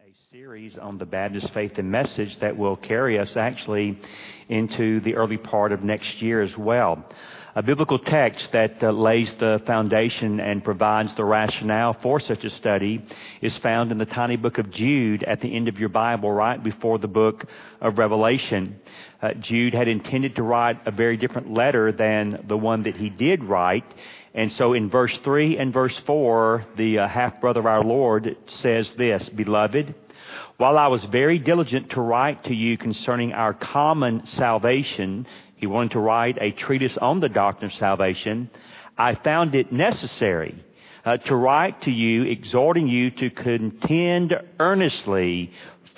a series on the Baptist Faith and Message that will carry us actually into the early part of next year as well. A biblical text that lays the foundation and provides the rationale for such a study is found in the tiny book of Jude at the end of your Bible, right before the book of Revelation. Jude had intended to write a very different letter than the one that he did write. And so in verse 3 and verse 4, the half-brother of our Lord says this, "Beloved, while I was very diligent to write to you concerning our common salvation," he wanted to write a treatise on the doctrine of salvation, "I found it necessary to write to you, exhorting you to contend earnestly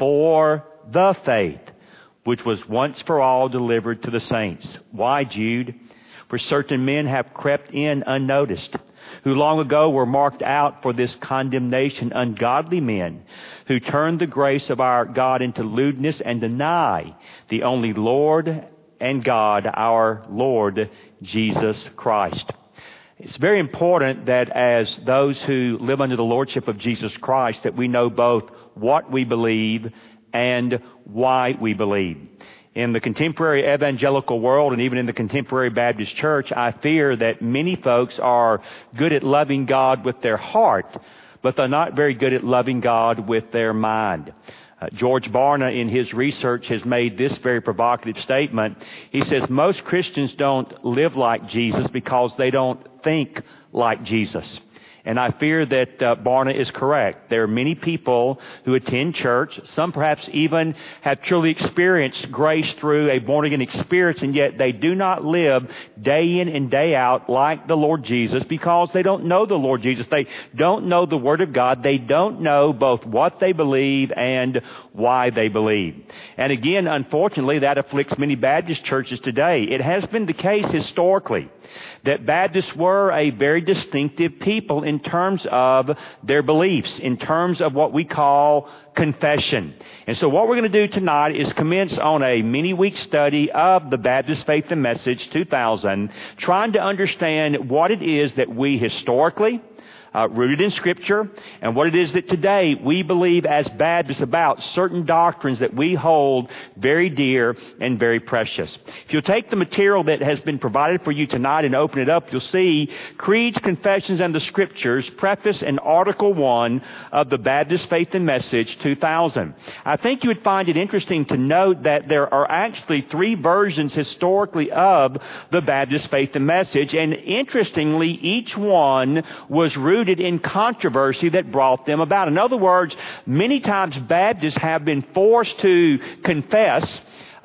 for the faith, which was once for all delivered to the saints." Why, Jude? "For certain men have crept in unnoticed, who long ago were marked out for this condemnation, ungodly men, who turn the grace of our God into lewdness and deny the only Lord and God, our Lord Jesus Christ." It's very important that as those who live under the lordship of Jesus Christ, that we know both what we believe and why we believe. In the contemporary evangelical world and even in the contemporary Baptist church, I fear that many folks are good at loving God with their heart, but they're not very good at loving God with their mind. George Barna, in his research, has made this very provocative statement. He says, most Christians don't live like Jesus because they don't think like Jesus. And I fear that Barna is correct. There are many people who attend church, some perhaps even have truly experienced grace through a born-again experience, and yet they do not live day in and day out like the Lord Jesus because they don't know the Lord Jesus. They don't know the Word of God. They don't know both what they believe and why they believe. And again, unfortunately, that afflicts many Baptist churches today. It has been the case historically that Baptists were a very distinctive people in terms of their beliefs, in terms of what we call confession. And so what we're going to do tonight is commence on a many-week study of the Baptist Faith and Message 2000, trying to understand what it is that we historically, rooted in Scripture, and what it is that today we believe as Baptists about certain doctrines that we hold very dear and very precious. If you'll take the material that has been provided for you tonight and open it up, you'll see Creeds, Confessions, and the Scriptures, Preface and Article 1 of the Baptist Faith and Message 2000. I think you would find it interesting to note that there are actually three versions historically of the Baptist Faith and Message, and interestingly, each one was rooted in controversy that brought them about. In other words, many times Baptists have been forced to confess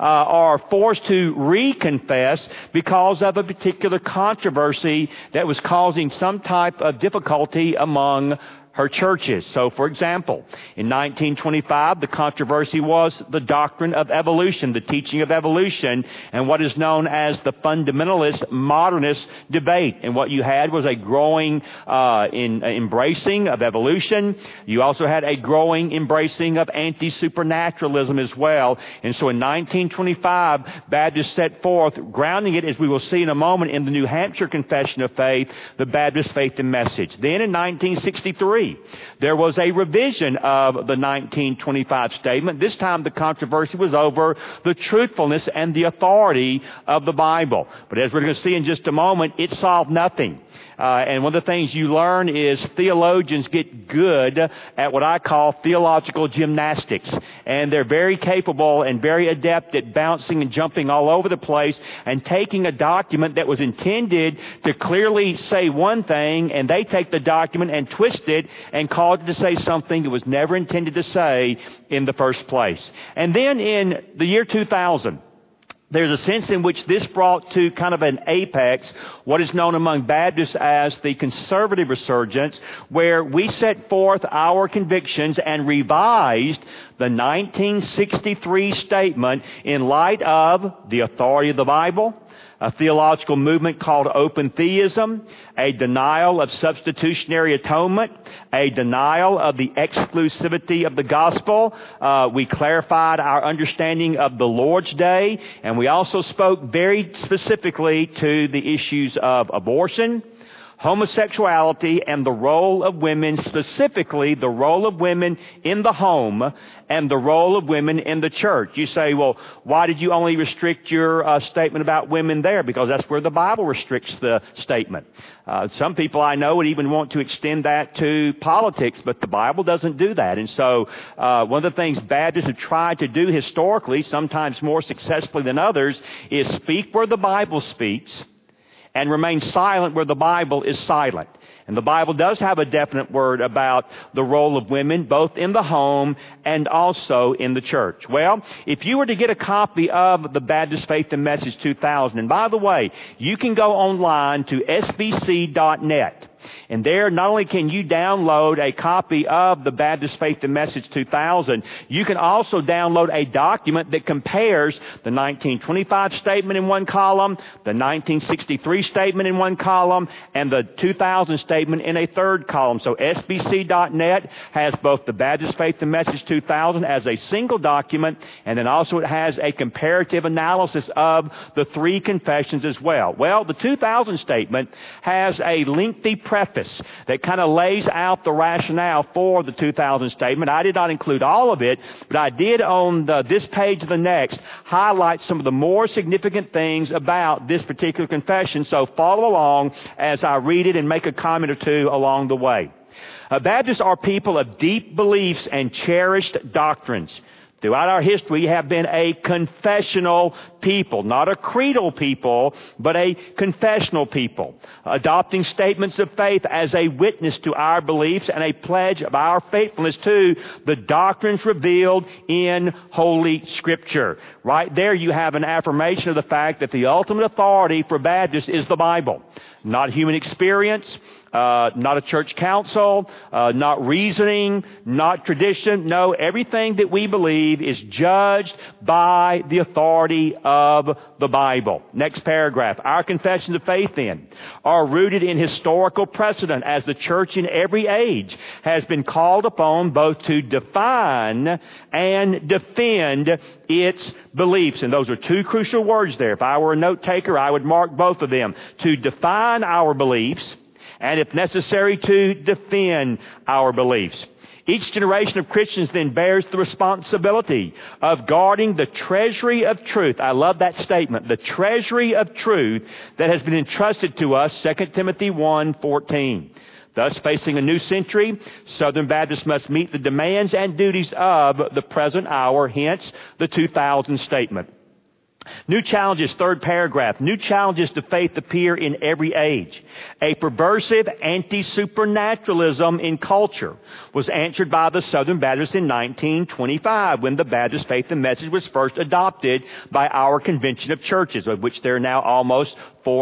or forced to reconfess because of a particular controversy that was causing some type of difficulty among her churches. So, for example, in 1925, the controversy was the doctrine of evolution, the teaching of evolution, and what is known as the fundamentalist modernist debate. And what you had was a growing embracing of evolution. You also had a growing embracing of anti-supernaturalism as well. And so in 1925, Baptists set forth, grounding it, as we will see in a moment, in the New Hampshire Confession of Faith, the Baptist Faith and Message. Then in 1963, there was a revision of the 1925 statement. This time the controversy was over the truthfulness and the authority of the Bible. But as we're going to see in just a moment, it solved nothing. And one of the things you learn is theologians get good at what I call theological gymnastics. And they're very capable and very adept at bouncing and jumping all over the place and taking a document that was intended to clearly say one thing, and they take the document and twist it and cause it to say something it was never intended to say in the first place. And then in the year 2000, there's a sense in which this brought to kind of an apex what is known among Baptists as the conservative resurgence, where we set forth our convictions and revised the 1963 statement in light of the authority of the Bible, a theological movement called open theism, a denial of substitutionary atonement, a denial of the exclusivity of the gospel. We clarified our understanding of the Lord's Day, and we also spoke very specifically to the issues of abortion, homosexuality and the role of women, specifically the role of women in the home and the role of women in the church. You say, well, why did you only restrict your statement about women there? Because that's where the Bible restricts the statement. Some people I know would even want to extend that to politics, but the Bible doesn't do that. And so one of the things Baptists have tried to do historically, sometimes more successfully than others, is speak where the Bible speaks and remain silent where the Bible is silent. And the Bible does have a definite word about the role of women, both in the home and also in the church. Well, if you were to get a copy of the Baptist Faith and Message 2000, and by the way, you can go online to sbc.net. And there, not only can you download a copy of the Baptist Faith and Message 2000, you can also download a document that compares the 1925 statement in one column, the 1963 statement in one column, and the 2000 statement in a third column. So sbc.net has both the Baptist Faith and Message 2000 as a single document, and then also it has a comparative analysis of the three confessions as well. Well, the 2000 statement has a lengthy preface that kind of lays out the rationale for the 2000 statement. I did not include all of it, but I did on this page of the next highlight some of the more significant things about this particular confession. So follow along as I read it and make a comment or two along the way. Baptists are people of deep beliefs and cherished doctrines. Throughout our history, we have been a confessional people, not a creedal people, but a confessional people, adopting statements of faith as a witness to our beliefs and a pledge of our faithfulness to the doctrines revealed in Holy Scripture. Right there you have an affirmation of the fact that the ultimate authority for Baptists is the Bible, not human experience, not a church council, not reasoning, not tradition. No, everything that we believe is judged by the authority of the Bible. Next paragraph. Our confessions of faith then are rooted in historical precedent, as the church in every age has been called upon both to define and defend its beliefs. And those are two crucial words there. If I were a note taker, I would mark both of them. To define our beliefs, and if necessary, to defend our beliefs. Each generation of Christians then bears the responsibility of guarding the treasury of truth. I love that statement. The treasury of truth that has been entrusted to us, 2 Timothy 1:14. Thus, facing a new century, Southern Baptists must meet the demands and duties of the present hour, hence the 2000 statement. New challenges, third paragraph. New challenges to faith appear in every age. A perversive anti-supernaturalism in culture was answered by the Southern Baptists in 1925 when the Baptist Faith and Message was first adopted by our convention of churches, of which there are now almost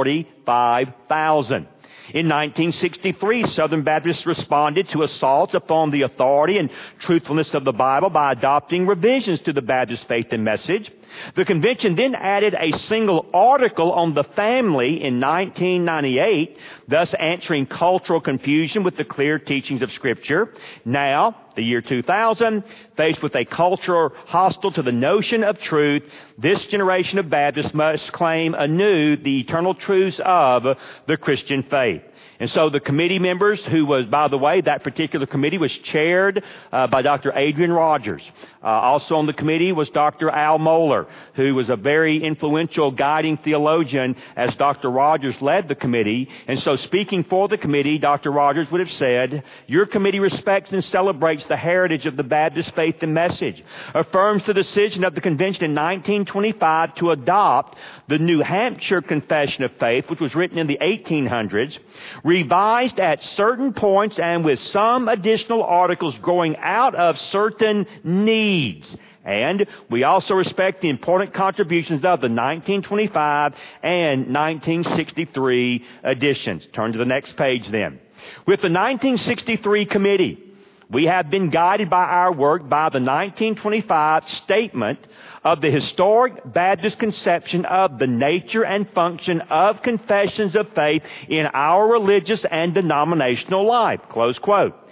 45,000. In 1963, Southern Baptists responded to assaults upon the authority and truthfulness of the Bible by adopting revisions to the Baptist Faith and Message. The convention then added a single article on the family in 1998, thus answering cultural confusion with the clear teachings of Scripture. Now, the year 2000, faced with a culture hostile to the notion of truth, this generation of Baptists must claim anew the eternal truths of the Christian faith. And so the committee members, who was, by the way, that particular committee was chaired by Dr. Adrian Rogers. Also on the committee was Dr. Al Mohler, who was a very influential guiding theologian as Dr. Rogers led the committee. And so speaking for the committee, Dr. Rogers would have said, "Your committee respects and celebrates the heritage of the Baptist Faith and Message, affirms the decision of the convention in 1925 to adopt the New Hampshire Confession of Faith, which was written in the 1800s, revised at certain points and with some additional articles growing out of certain needs. And we also respect the important contributions of the 1925 and 1963 editions." Turn to the next page then. With the 1963 committee, we have been guided by our work by the 1925 statement of the historic Baptist conception of the nature and function of confessions of faith in our religious and denominational life. Close quote.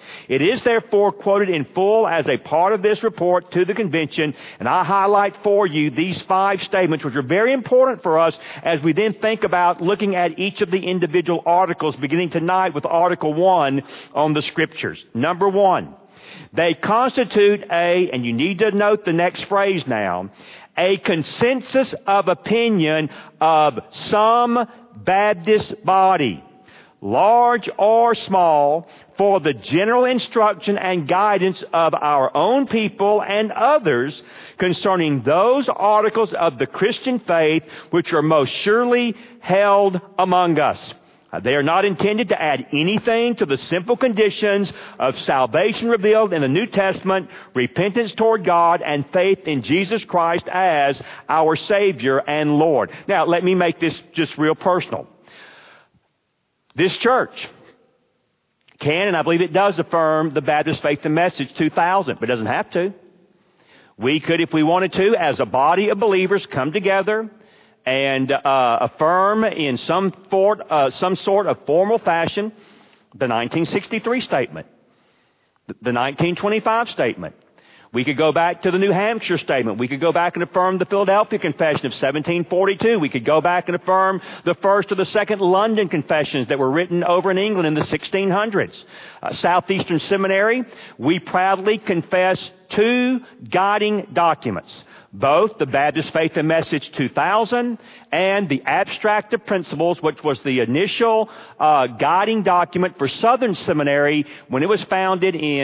It is therefore quoted in full as a part of this report to the convention, and I highlight for you these 5 statements, which are very important for us as we then think about looking at each of the individual articles, beginning tonight with Article 1 on the Scriptures. Number 1, they constitute and you need to note the next phrase now, a consensus of opinion of some Baptist body, large or small, for the general instruction and guidance of our own people and others concerning those articles of the Christian faith which are most surely held among us. They are not intended to add anything to the simple conditions of salvation revealed in the New Testament, repentance toward God, and faith in Jesus Christ as our Savior and Lord. Now, let me make this just real personal. This church can, and I believe it does, affirm the Baptist Faith and Message 2000, but it doesn't have to. We could, if we wanted to, as a body of believers, come together and affirm in some sort of formal fashion the 1963 statement, the 1925 statement. We could go back to the New Hampshire statement. We could go back and affirm the Philadelphia Confession of 1742. We could go back and affirm the first or the second London Confessions that were written over in England in the 1600s. Southeastern Seminary, we proudly confess 2 guiding documents, both the Baptist Faith and Message 2000 and the Abstract of Principles, which was the initial guiding document for Southern Seminary when it was founded in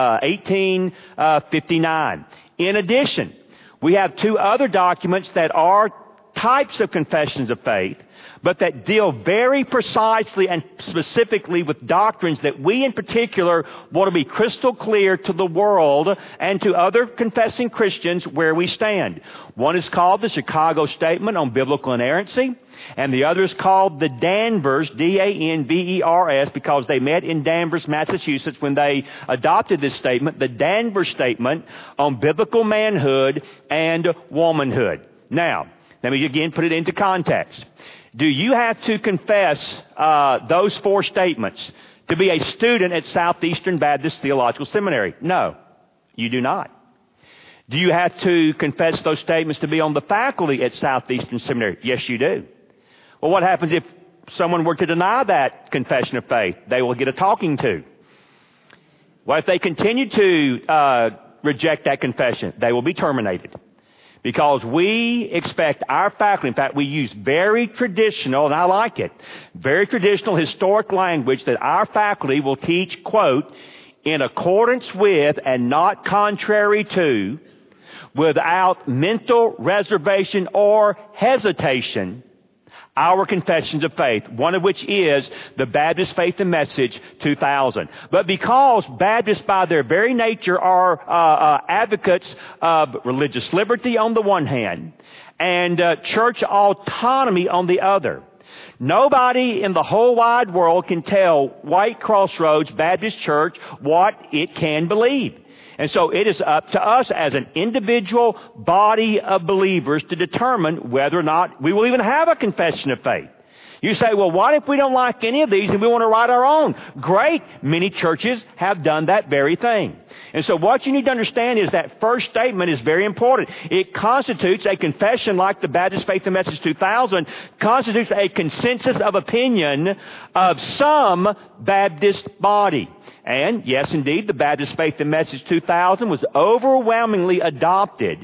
1859. In addition, we have 2 other documents that are types of confessions of faith, but that deal very precisely and specifically with doctrines that we in particular want to be crystal clear to the world and to other confessing Christians where we stand. One is called the Chicago Statement on Biblical Inerrancy, and the other is called the Danvers, D-A-N-V-E-R-S, because they met in Danvers, Massachusetts when they adopted this statement, the Danvers Statement on Biblical Manhood and Womanhood. Now, let me again put it into context. Do you have to confess those 4 statements to be a student at Southeastern Baptist Theological Seminary? No, you do not. Do you have to confess those statements to be on the faculty at Southeastern Seminary? Yes, you do. Well, what happens if someone were to deny that confession of faith? They will get a talking to. What if they continue to reject that confession? They will be terminated. Because we expect our faculty, in fact, we use very traditional, and I like it, very traditional historic language that our faculty will teach, quote, in accordance with and not contrary to, without mental reservation or hesitation, our confessions of faith, one of which is the Baptist Faith and Message 2000. But because Baptists by their very nature are advocates of religious liberty on the one hand and church autonomy on the other, nobody in the whole wide world can tell White Crossroads Baptist Church what it can believe. And so it is up to us as an individual body of believers to determine whether or not we will even have a confession of faith. You say, well, what if we don't like any of these and we want to write our own? Great. Many churches have done that very thing. And so what you need to understand is that first statement is very important. It constitutes a confession like the Baptist Faith and Message 2000, constitutes a consensus of opinion of some Baptist body. And, yes, indeed, the Baptist Faith and Message 2000 was overwhelmingly adopted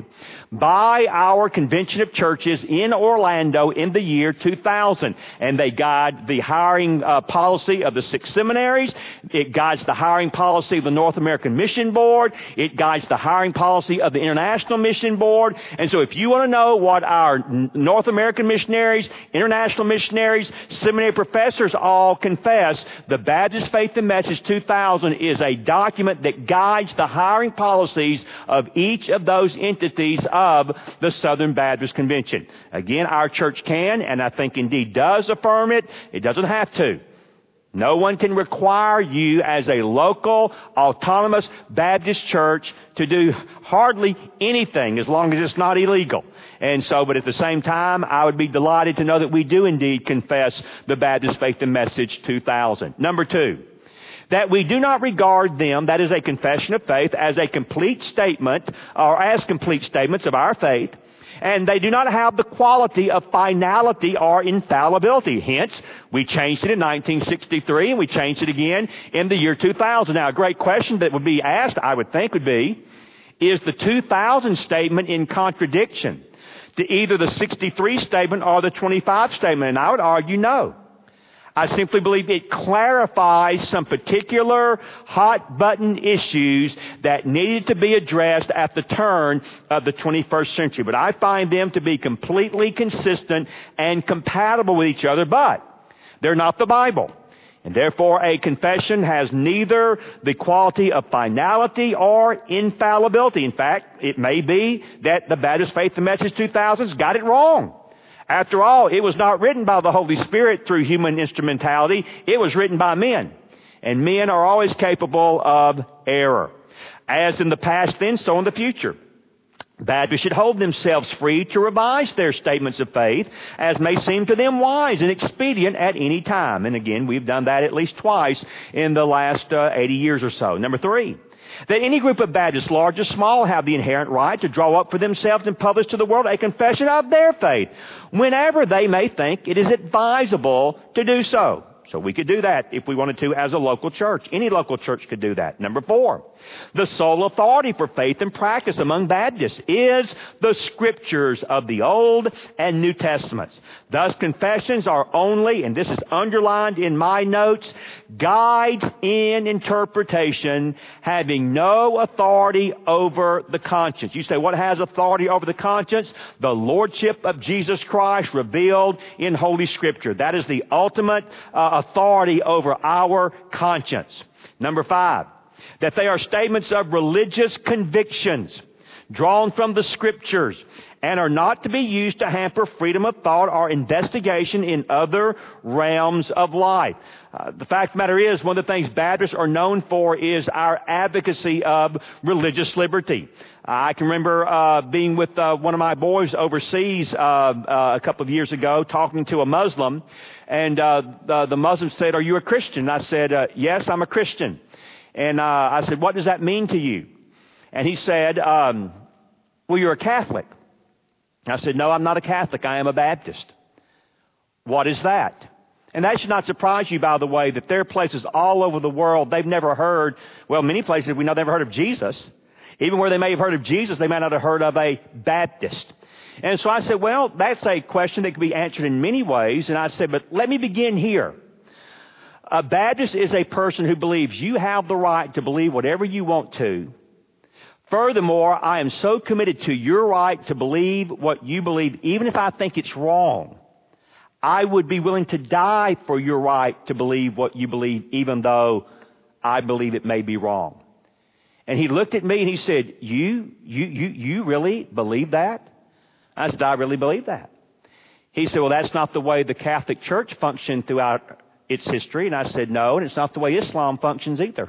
by our Convention of Churches in Orlando in the year 2000. And they guide the hiring policy of the 6 seminaries. It guides the hiring policy of the North American Mission Board. It guides the hiring policy of the International Mission Board. And so if you want to know what our North American missionaries, international missionaries, seminary professors all confess, the Baptist Faith and Message 2000 is a document that guides the hiring policies of each of those entities of the Southern Baptist Convention. Again, our church can, and I think indeed does affirm it. It doesn't have to. No one can require you as a local, autonomous Baptist church to do hardly anything as long as it's not illegal. And so, but at the same time, I would be delighted to know that we do indeed confess the Baptist Faith and Message 2000. Number 2. that we do not regard them, that is a confession of faith, as a complete statement or as complete statements of our faith, and they do not have the quality of finality or infallibility. Hence, we changed it in 1963 and we changed it again in the year 2000. Now, a great question that would be asked, I would think, would be, is the 2000 statement in contradiction to either the 63 statement or the 25 statement? And I would argue no. I simply believe it clarifies some particular hot-button issues that needed to be addressed at the turn of the 21st century. But I find them to be completely consistent and compatible with each other, but they're not the Bible. And therefore, a confession has neither the quality of finality or infallibility. In fact, it may be that the Baptist Faith and Message 2000's got it wrong. After all, it was not written by the Holy Spirit through human instrumentality. It was written by men. And men are always capable of error. As in the past then, so in the future. Baptists should hold themselves free to revise their statements of faith as may seem to them wise and expedient at any time. And again, we've done that at least twice in the last 80 years or so. Number 3. That any group of Baptists, large or small, have the inherent right to draw up for themselves and publish to the world a confession of their faith whenever they may think it is advisable to do so. So we could do that if we wanted to as a local church. Any local church could do that. Number 4, the sole authority for faith and practice among Baptists is the Scriptures of the Old and New Testaments. Thus, confessions are only, and this is underlined in my notes, guides in interpretation having no authority over the conscience. You say, what has authority over the conscience? The Lordship of Jesus Christ revealed in Holy Scripture. That is the ultimate authority over our conscience. Number 5, that they are statements of religious convictions drawn from the Scriptures and are not to be used to hamper freedom of thought or investigation in other realms of life. The fact of the matter is, one of the things Baptists are known for is our advocacy of religious liberty. I can remember being with one of my boys overseas a couple of years ago, talking to a Muslim, and the Muslim said, "Are you a Christian?" I said, "Yes, I'm a Christian." And I said, "What does that mean to you?" And he said, "Well, you're a Catholic." I said, "No, I'm not a Catholic. I am a Baptist." "What is that?" And that should not surprise you, by the way, that there are places all over the world they've never heard, well, many places we know they've never heard of Jesus. Even where they may have heard of Jesus, they may not have heard of a Baptist. And so I said, well, that's a question that can be answered in many ways. And I said, but let me begin here. A Baptist is a person who believes you have the right to believe whatever you want to. Furthermore, I am so committed to your right to believe what you believe, even if I think it's wrong. I would be willing to die for your right to believe what you believe, even though I believe it may be wrong. And he looked at me and he said, you really believe that? I said, I really believe that. He said, well, that's not the way the Catholic Church functioned throughout its history. And I said, no, and it's not the way Islam functions either.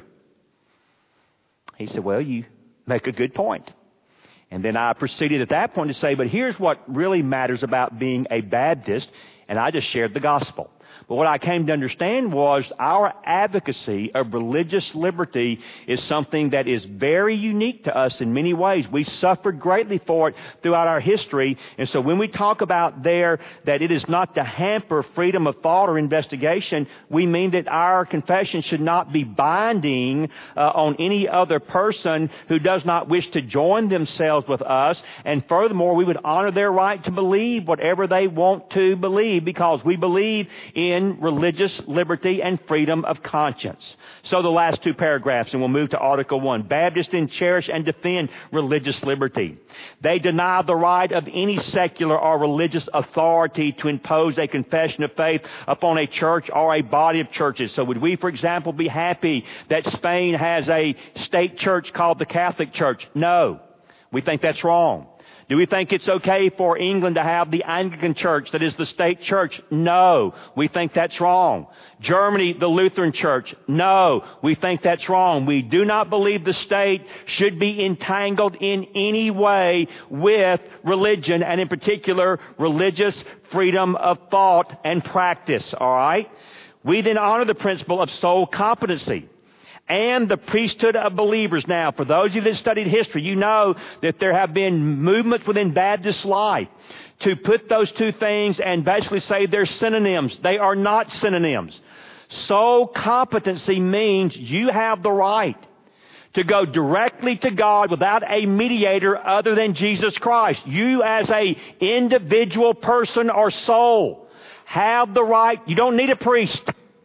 He said, well, you make a good point. And then I proceeded at that point to say, but here's what really matters about being a Baptist. And I just shared the gospel. But what I came to understand was our advocacy of religious liberty is something that is very unique to us in many ways. We suffered greatly for it throughout our history. And so when we talk about there that it is not to hamper freedom of thought or investigation, we mean that our confession should not be binding on any other person who does not wish to join themselves with us. And furthermore, we would honor their right to believe whatever they want to believe because we believe in religious liberty and freedom of conscience. So the last two paragraphs, and we'll move to Article 1. Baptists cherish and defend religious liberty. They deny the right of any secular or religious authority to impose a confession of faith upon a church or a body of churches. So would we, for example, be happy that Spain has a state church called the Catholic Church? No. We think that's wrong. Do we think it's okay for England to have the Anglican Church that is the state church? No. We think that's wrong. Germany, the Lutheran Church? No. We think that's wrong. We do not believe the state should be entangled in any way with religion, and in particular, religious freedom of thought and practice. All right? We then honor the principle of sole competency. and the priesthood of believers. Now, for those of you that studied history, you know that there have been movements within Baptist life to put those two things and basically say they're synonyms. They are not synonyms. Soul competency means you have the right to go directly to God without a mediator other than Jesus Christ. You as a individual person or soul have the right. You don't need a priest.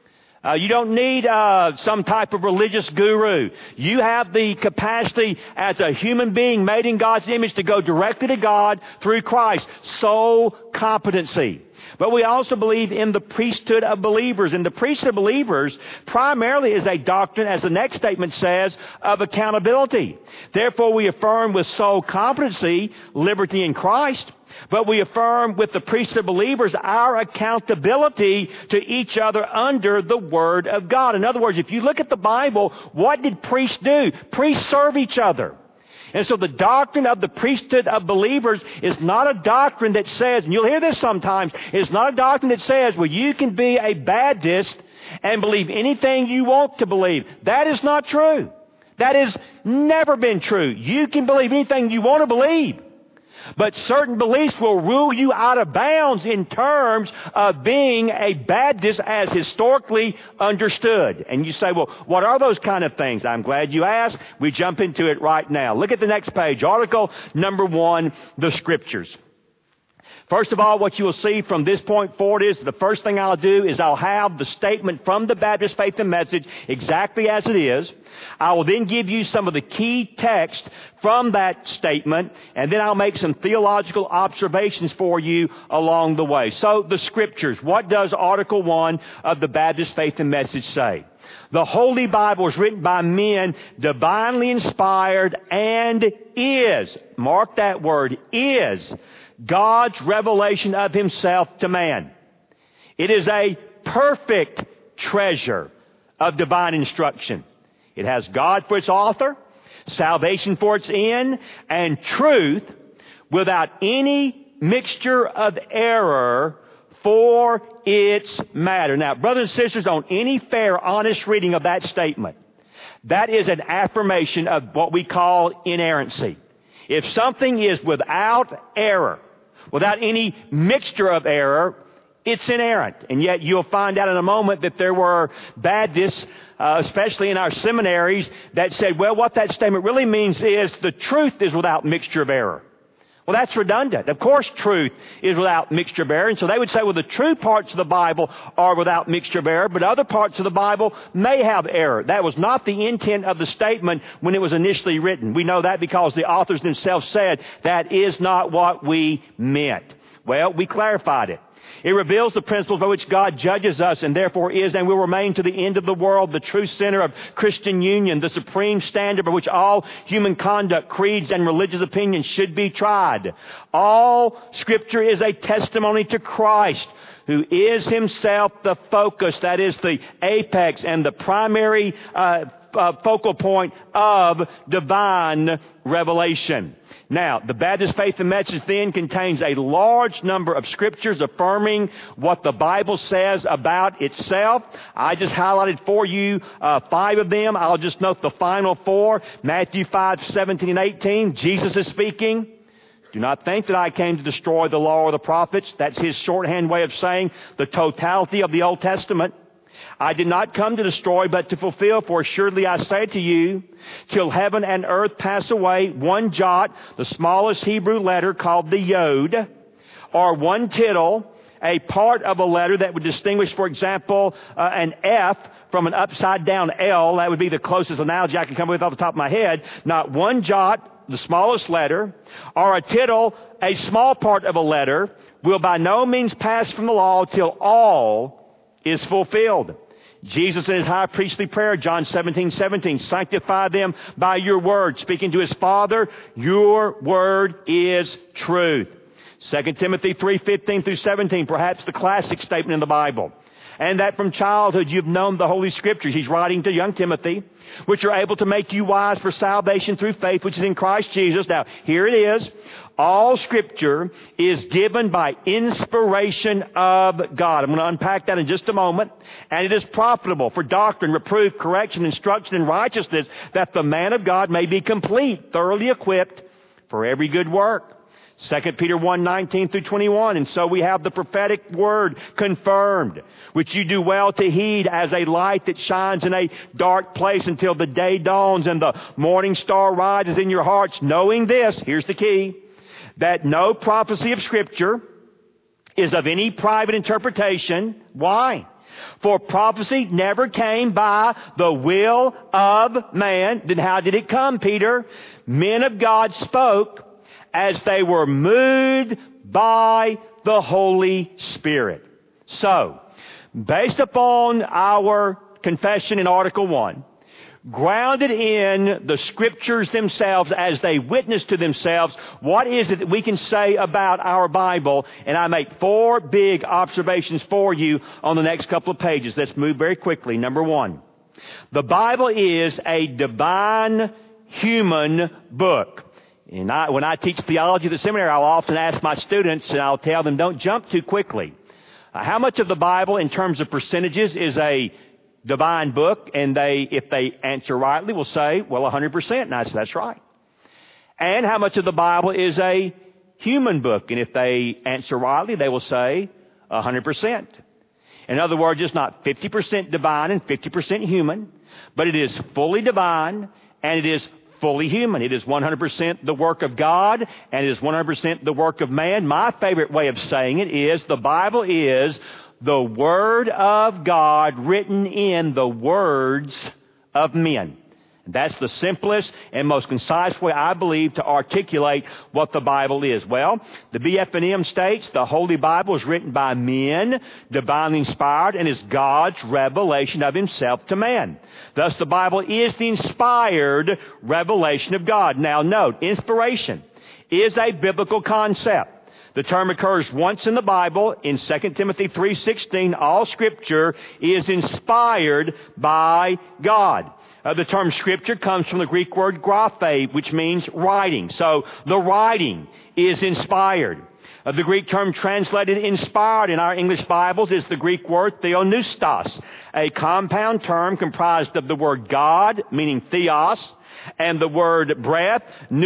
You don't need some type of religious guru. You have the capacity as a human being made in God's image to go directly to God through Christ. Soul competency. But we also believe in the priesthood of believers. And the priesthood of believers primarily is a doctrine, as the next statement says, of accountability. Therefore, we affirm with soul competency liberty in Christ. But we affirm with the priesthood of believers our accountability to each other under the Word of God. In other words, if you look at the Bible, what did priests do? Priests serve each other. And so the doctrine of the priesthood of believers is not a doctrine that says, and you'll hear this sometimes, it's not a doctrine that says, well, you can be a Baptist and believe anything you want to believe. That is not true. That has never been true. You can believe anything you want to believe. But certain beliefs will rule you out of bounds in terms of being a Baptist as historically understood. And you say, well, what are those kind of things? I'm glad you asked. We jump into it right now. Look at the next page. Article number 1, the Scriptures. First of all, what you will see from this point forward is the first thing I'll do is I'll have the statement from the Baptist Faith and Message exactly as it is. I will then give you some of the key text from that statement, and then I'll make some theological observations for you along the way. So, the Scriptures. What does Article 1 of the Baptist Faith and Message say? The Holy Bible is written by men divinely inspired and is, mark that word, is God's revelation of Himself to man. It is a perfect treasure of divine instruction. It has God for its author, salvation for its end, and truth without any mixture of error for its matter. Now, brothers and sisters, on any fair, honest reading of that statement, that is an affirmation of what we call inerrancy. If something is without error, without any mixture of error, it's inerrant. And yet you'll find out in a moment that there were Baptists, especially in our seminaries, that said, well, what that statement really means is the truth is without mixture of error. Well, that's redundant. Of course, truth is without mixture of error. And so they would say, well, the true parts of the Bible are without mixture of error, but other parts of the Bible may have error. That was not the intent of the statement when it was initially written. We know that because the authors themselves said that is not what we meant. Well, we clarified it. It reveals the principles by which God judges us and therefore is and will remain to the end of the world the true center of Christian union, the supreme standard by which all human conduct, creeds, and religious opinions should be tried. All Scripture is a testimony to Christ, who is Himself the focus, that is the apex and the primary focal point of divine revelation. Now, the Baptist Faith and Message then contains a large number of Scriptures affirming what the Bible says about itself. I just highlighted for you 5 of them. I'll just note the final 4. Matthew 5:17 and 18. Jesus is speaking. Do not think that I came to destroy the law or the prophets. That's His shorthand way of saying the totality of the Old Testament. I did not come to destroy, but to fulfill, for assuredly I say to you, till heaven and earth pass away, one jot, the smallest Hebrew letter called the yod, or one tittle, a part of a letter that would distinguish, for example, an F from an upside down L. That would be the closest analogy I can come up with off the top of my head. Not one jot, the smallest letter, or a tittle, a small part of a letter, will by no means pass from the law till all is fulfilled. Jesus in His high priestly prayer, John 17:17, sanctify them by your word. Speaking to His Father, your word is truth. 2 Timothy 3:15 through 17, perhaps the classic statement in the Bible. and that from childhood you've known the Holy Scriptures. He's writing to young Timothy, which are able to make you wise for salvation through faith, which is in Christ Jesus. Now, here it is. All Scripture is given by inspiration of God. I'm going to unpack that in just a moment. And it is profitable for doctrine, reproof, correction, instruction, and righteousness, that the man of God may be complete, thoroughly equipped for every good work. 2 Peter 1:19 through 21. And so we have the prophetic word confirmed, which you do well to heed as a light that shines in a dark place until the day dawns and the morning star rises in your hearts, knowing this, here's the key, that no prophecy of Scripture is of any private interpretation. Why? For prophecy never came by the will of man. Then how did it come, Peter? Men of God spoke as they were moved by the Holy Spirit. So, based upon our confession in Article 1, grounded in the Scriptures themselves as they witness to themselves, what is it that we can say about our Bible? And I make 4 big observations for you on the next couple of pages. Let's move very quickly. Number 1, the Bible is a divine human book. And when I teach theology at the seminary, I'll often ask my students, and I'll tell them, don't jump too quickly. How much of the Bible, in terms of percentages, is a divine book? And if they answer rightly, will say, well, 100%. And I say, that's right. And how much of the Bible is a human book? And if they answer rightly, they will say 100%. In other words, it's not 50% divine and 50% human, but it is fully divine and it is fully human. It is 100% the work of God, and it is 100% the work of man. My favorite way of saying it is the Bible is the Word of God written in the words of men. That's the simplest and most concise way, I believe, to articulate what the Bible is. Well, the BF&M states the Holy Bible is written by men, divinely inspired, and is God's revelation of Himself to man. Thus, the Bible is the inspired revelation of God. Now, note, inspiration is a biblical concept. The term occurs once in the Bible in 2 Timothy 3:16. All Scripture is inspired by God. The term Scripture comes from the Greek word graphe, which means writing. So the writing is inspired. The Greek term translated inspired in our English Bibles is the Greek word theopneustos, a compound term comprised of the word God, meaning theos, and the word breath,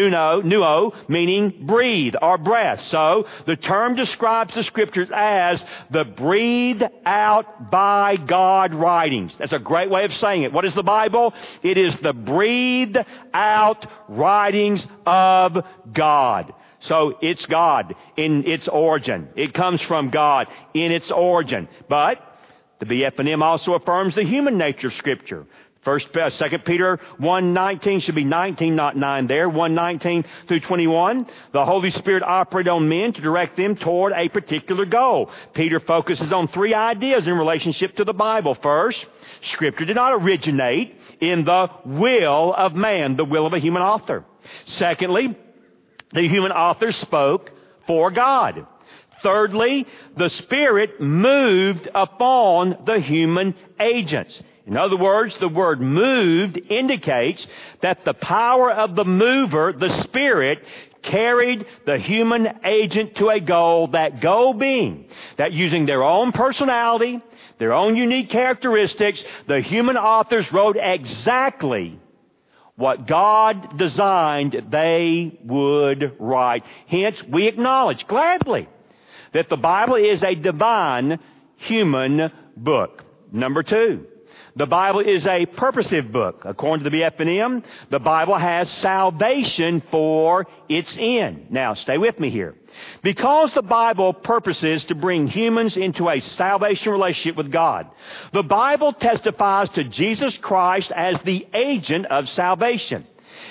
nuo, meaning breathe or breath. So the term describes the Scriptures as the breathed out by God writings. That's a great way of saying it. What is the Bible? It is the breathed out writings of God. So it's God in its origin. It comes from God in its origin. But the BF&M also affirms the human nature of Scripture. 2 Peter 1:19 should be 19, not 9 there. 1:19 through 21. The Holy Spirit operated on men to direct them toward a particular goal. Peter focuses on 3 ideas in relationship to the Bible. First, Scripture did not originate in the will of man, the will of a human author. Secondly, the human author spoke for God. Thirdly, the Spirit moved upon the human agents. In other words, the word moved indicates that the power of the mover, the Spirit, carried the human agent to a goal, that goal being that using their own personality, their own unique characteristics, the human authors wrote exactly what God designed they would write. Hence, we acknowledge gladly that the Bible is a divine human book. Number 2. The Bible is a purposive book. According to the BF&M, the Bible has salvation for its end. Now, stay with me here. Because the Bible purposes to bring humans into a salvation relationship with God, the Bible testifies to Jesus Christ as the agent of salvation.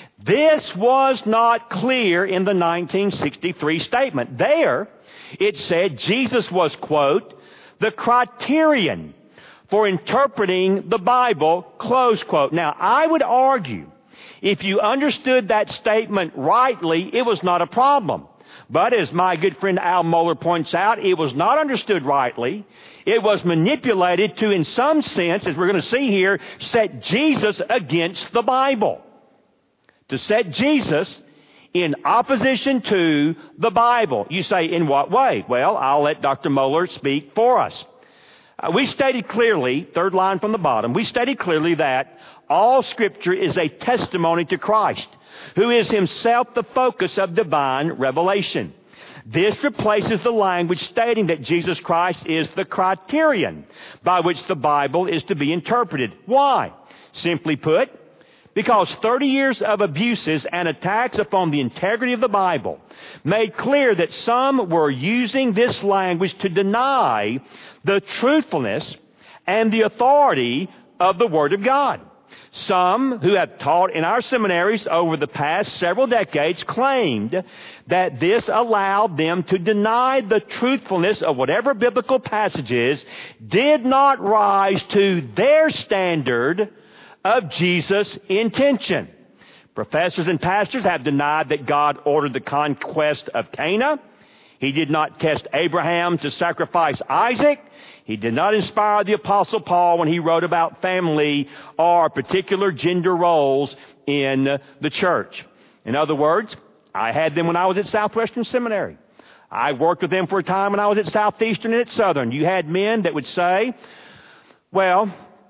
This was not clear in the 1963 statement. There, it said Jesus was, quote, the criterion for interpreting the Bible, close quote. Now, I would argue, if you understood that statement rightly, it was not a problem. But as my good friend Al Mohler points out, it was not understood rightly. It was manipulated to, in some sense, as we're going to see here, set Jesus against the Bible. To set Jesus in opposition to the Bible. You say, in what way? Well, I'll let Dr. Mohler speak for us. We stated clearly, third line from the bottom, we stated clearly that all Scripture is a testimony to Christ, who is Himself the focus of divine revelation. This replaces the language stating that Jesus Christ is the criterion by which the Bible is to be interpreted. Why? Simply put, because 30 years of abuses and attacks upon the integrity of the Bible made clear that some were using this language to deny the truthfulness and the authority of the Word of God. Some who have taught in our seminaries over the past several decades claimed that this allowed them to deny the truthfulness of whatever biblical passages did not rise to their standard of Jesus' intention. Professors and pastors have denied that God ordered the conquest of Canaan. He did not test Abraham to sacrifice Isaac. He did not inspire the Apostle Paul when he wrote about family or particular gender roles in the church. In other words, I had them when I was at Southwestern Seminary. I worked with them for a time when I was at Southeastern and at Southern. You had men that would say, well,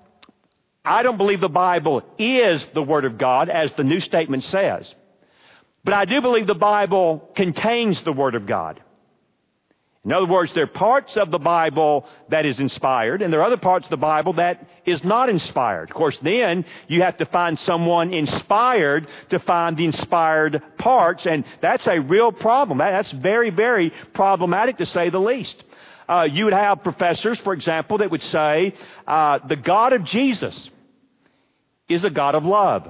I don't believe the Bible is the Word of God, as the New Statement says. But I do believe the Bible contains the Word of God. In other words, there are parts of the Bible that is inspired, and there are other parts of the Bible that is not inspired. Of course, then you have to find someone inspired to find the inspired parts, and that's a real problem. That's very, very problematic, to say the least. You would have professors, for example, that would say the God of Jesus is a God of love.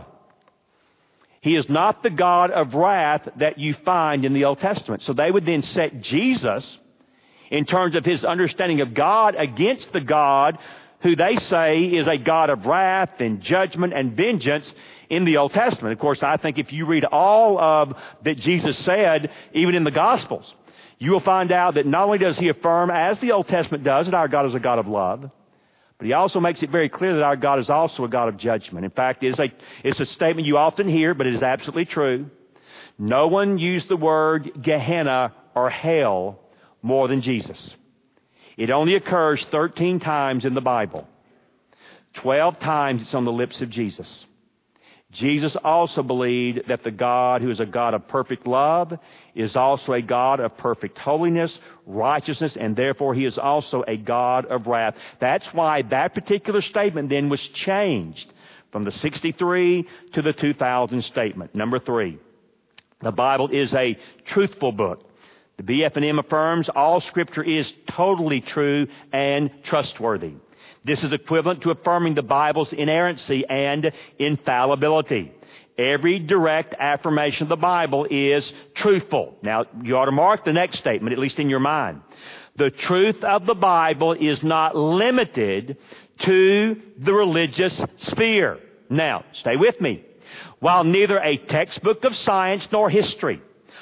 He is not the God of wrath that you find in the Old Testament. So they would then set Jesus, in terms of His understanding of God, against the God who they say is a God of wrath and judgment and vengeance in the Old Testament. Of course, I think if you read all of that Jesus said, even in the Gospels, you will find out that not only does He affirm, as the Old Testament does, that our God is a God of love, but He also makes it very clear that our God is also a God of judgment. In fact, it's a statement you often hear, but it is absolutely true. No one used the word Gehenna or hell more than Jesus. It only occurs 13 times in the Bible. 12 times it's on the lips of Jesus. Jesus also believed that the God who is a God of perfect love is also a God of perfect holiness, righteousness, and therefore He is also a God of wrath. That's why that particular statement then was changed from the 63 to the 2000 statement. Number 3, the Bible is a truthful book. The BF&M affirms all Scripture is totally true and trustworthy. This is equivalent to affirming the Bible's inerrancy and infallibility. Every direct affirmation of the Bible is truthful. Now, you ought to mark the next statement, at least in your mind. The truth of the Bible is not limited to the religious sphere. Now, stay with me. While neither a textbook of science nor history,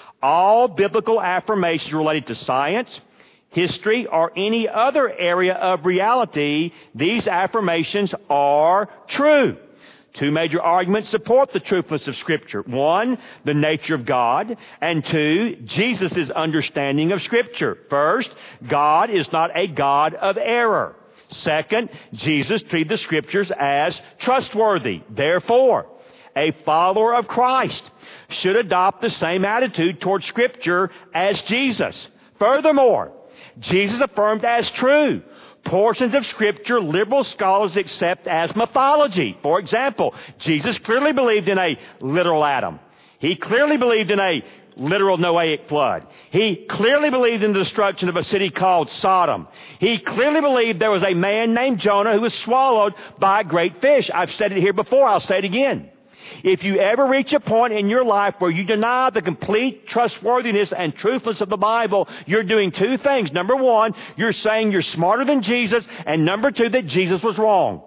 all biblical affirmations related to science, history, or any other area of reality, these affirmations are true. Two major arguments support the truthfulness of Scripture. One, the nature of God, and two, Jesus' understanding of Scripture. First, God is not a God of error. Second, Jesus treated the Scriptures as trustworthy. Therefore, a follower of Christ should adopt the same attitude toward Scripture as Jesus. Furthermore, Jesus affirmed as true portions of Scripture liberal scholars accept as mythology. For example, Jesus clearly believed in a literal Adam. He clearly believed in a literal Noahic flood. He clearly believed in the destruction of a city called Sodom. He clearly believed there was a man named Jonah who was swallowed by a great fish. I've said it here before. I'll say it again. If you ever reach a point in your life where you deny the complete trustworthiness and truthfulness of the Bible, you're doing two things. Number one, you're saying you're smarter than Jesus, and number two, that Jesus was wrong.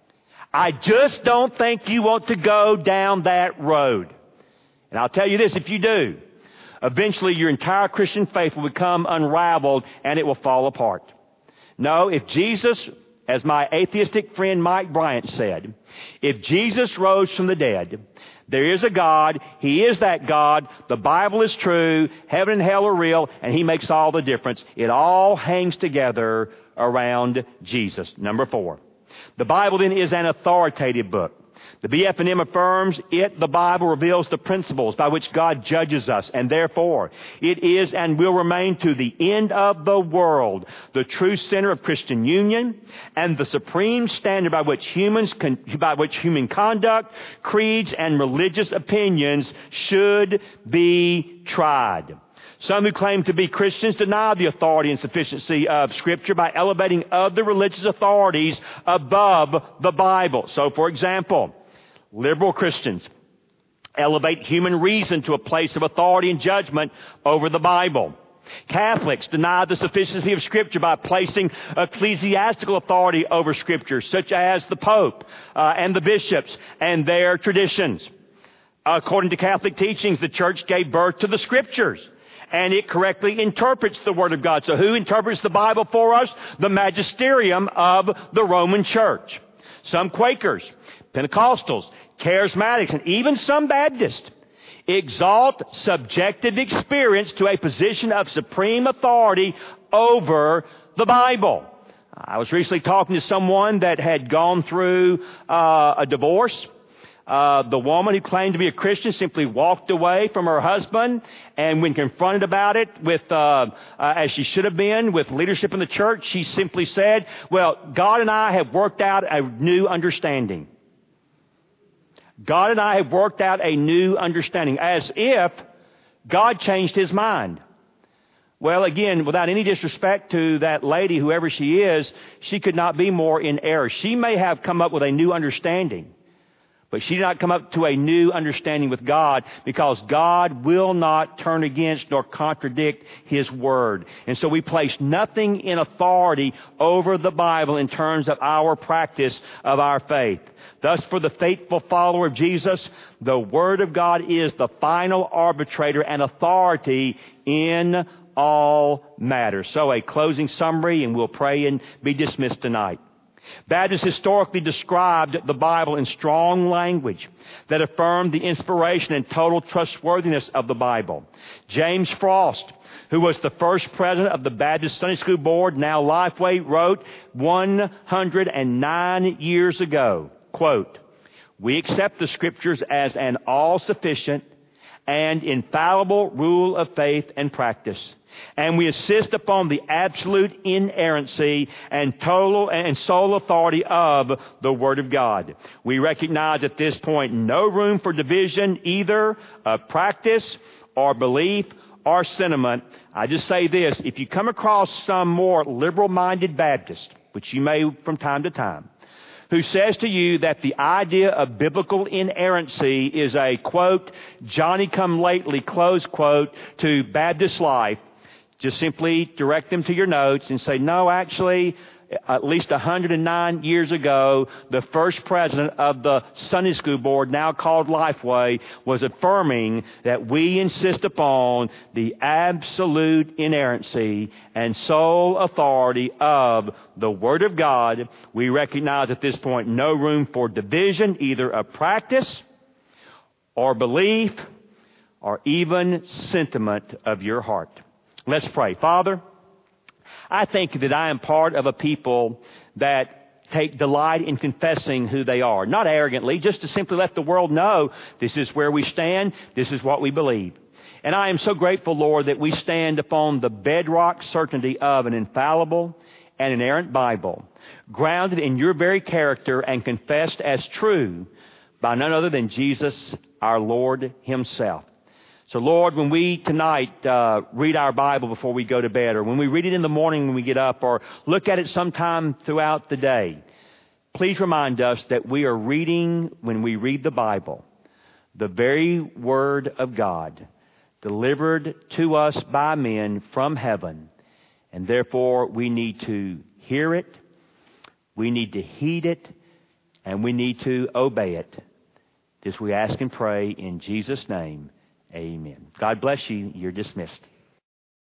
I just don't think you want to go down that road. And I'll tell you this, if you do, Eventually, your entire Christian faith will become unraveled and it will fall apart. No, if Jesus, as my atheistic friend Mike Bryant said, if Jesus rose from the dead, there is a God. He is that God. The Bible is true. Heaven and hell are real, and He makes all the difference. It all hangs together around Jesus. Number 4. The Bible then is an authoritative book. The BF&M affirms it, the Bible, reveals the principles by which God judges us, and therefore it is and will remain to the end of the world the true center of Christian union and the supreme standard by which human conduct, creeds, and religious opinions should be tried. Some who claim to be Christians deny the authority and sufficiency of Scripture by elevating other religious authorities above the Bible. So, for example, liberal Christians elevate human reason to a place of authority and judgment over the Bible. Catholics deny the sufficiency of Scripture by placing ecclesiastical authority over Scripture, such as the Pope and the bishops and their traditions. According to Catholic teachings, the Church gave birth to the Scriptures, and it correctly interprets the Word of God. So who interprets the Bible for us? The magisterium of the Roman Church. Some Quakers, Pentecostals, Charismatics, and even some Baptists exalt subjective experience to a position of supreme authority over the Bible. I was recently talking to someone that had gone through a divorce. The woman who claimed to be a Christian simply walked away from her husband, and when confronted about it as she should have been with leadership in the church, she simply said, "Well, God and I have worked out a new understanding." God and I have worked out a new understanding, as if God changed His mind. Well, again, without any disrespect to that lady, whoever she is, she could not be more in error. She may have come up with a new understanding, but she did not come up to a new understanding with God, because God will not turn against nor contradict His Word. And so we place nothing in authority over the Bible in terms of our practice of our faith. Thus, for the faithful follower of Jesus, the Word of God is the final arbitrator and authority in all matters. So a closing summary, and we'll pray and be dismissed tonight. Baptists historically described the Bible in strong language that affirmed the inspiration and total trustworthiness of the Bible. James Frost, who was the first president of the Baptist Sunday School Board, now Lifeway, wrote 109 years ago, quote, "We accept the Scriptures as an all-sufficient and infallible rule of faith and practice, and we insist upon the absolute inerrancy and total and sole authority of the Word of God. We recognize at this point no room for division, either of practice or belief or sentiment." I just say this: if you come across some more liberal-minded Baptist, which you may from time to time, who says to you that the idea of biblical inerrancy is a, quote, Johnny-come-lately, close quote, to Baptist life, just simply direct them to your notes and say, no, actually, at least 109 years ago, the first president of the Sunday School Board, now called Lifeway, was affirming that we insist upon the absolute inerrancy and sole authority of the Word of God. We recognize at this point no room for division, either of practice or belief or even sentiment of your heart. Let's pray. Father, I think that I am part of a people that take delight in confessing who they are. Not arrogantly, just to simply let the world know this is where we stand, this is what we believe. And I am so grateful, Lord, that we stand upon the bedrock certainty of an infallible and inerrant Bible, grounded in your very character and confessed as true by none other than Jesus, our Lord Himself. So, Lord, when we tonight read our Bible before we go to bed, or when we read it in the morning when we get up, or look at it sometime throughout the day, please remind us that we are reading, when we read the Bible, the very Word of God, delivered to us by men from heaven, and therefore we need to hear it, we need to heed it, and we need to obey it. This we ask and pray in Jesus' name. Amen. God bless you. You're dismissed.